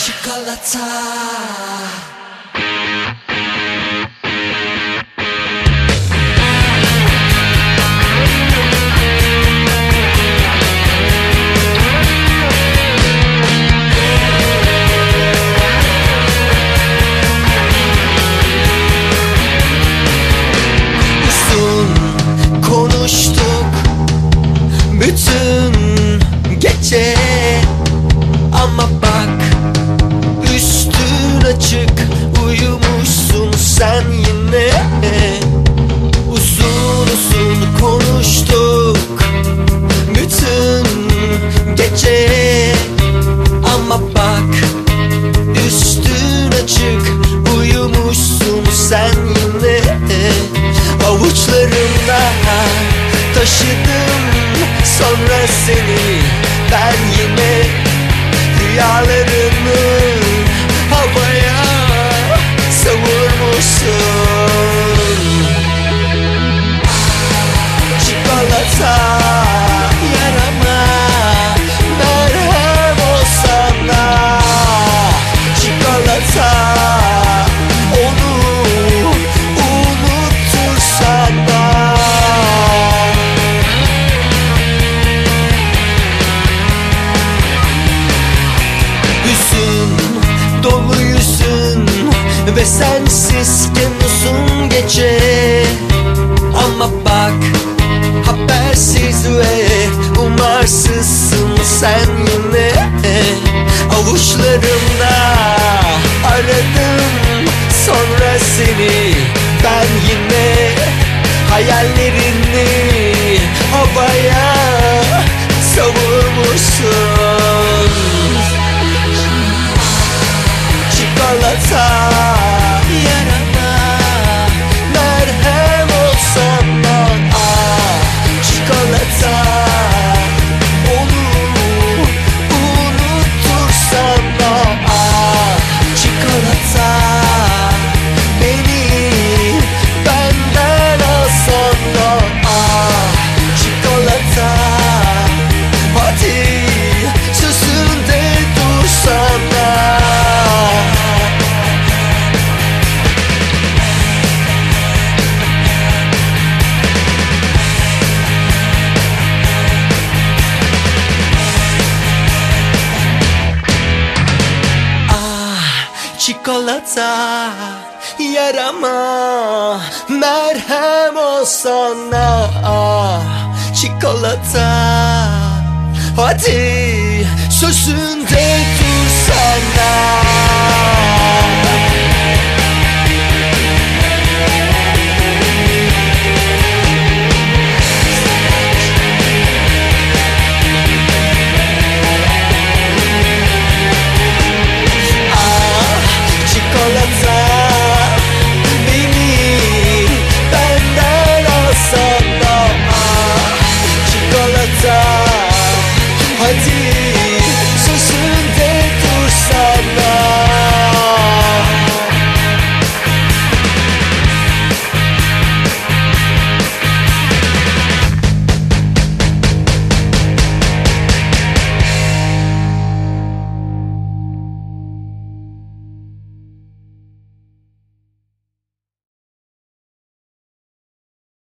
Çikolata. Konuştuk bütün gece, ama bak üstün açık uyumuşsun sen yine. Uzun uzun konuştuk bütün gece, ama bak üstün açık uyumuşsun sen yine. Avuçlarımda taşıdım sonra seni ben yine. Rüyalarımı havaya savurmuşsun. Çikolata yarama merhem olsana. Çikolata dolu yüzün ve sensizken uzun gece, ama bak habersiz ve umarsızsın sen yine. Avuçlarımda aradım sonra seni ben yine. Hayallerini havaya savurmuşsun. Çikolata yarama merhem olsana. Çikolata onu unutursana. Çikolata beni benden alsana. Çikolata hadi sözünde dursana. Çikolata yarama merhem olsana. Çikolata hadi sözünde dursana. Çikolata beni benden alsana. Çikolata hadi